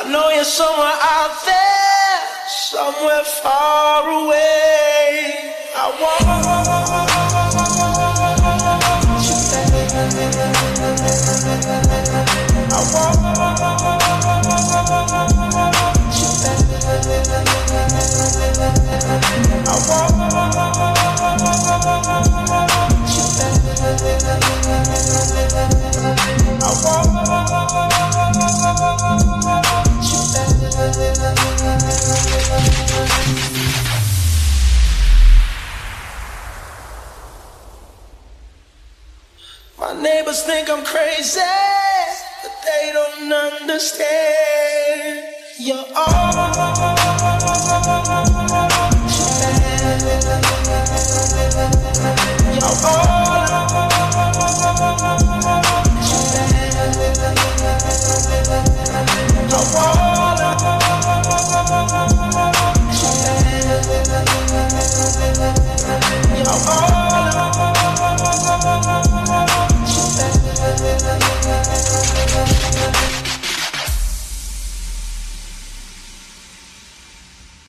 know you're somewhere out there, somewhere far away. I want you back. I want you back. I want you My neighbors think I'm crazy, but they don't understand. You're all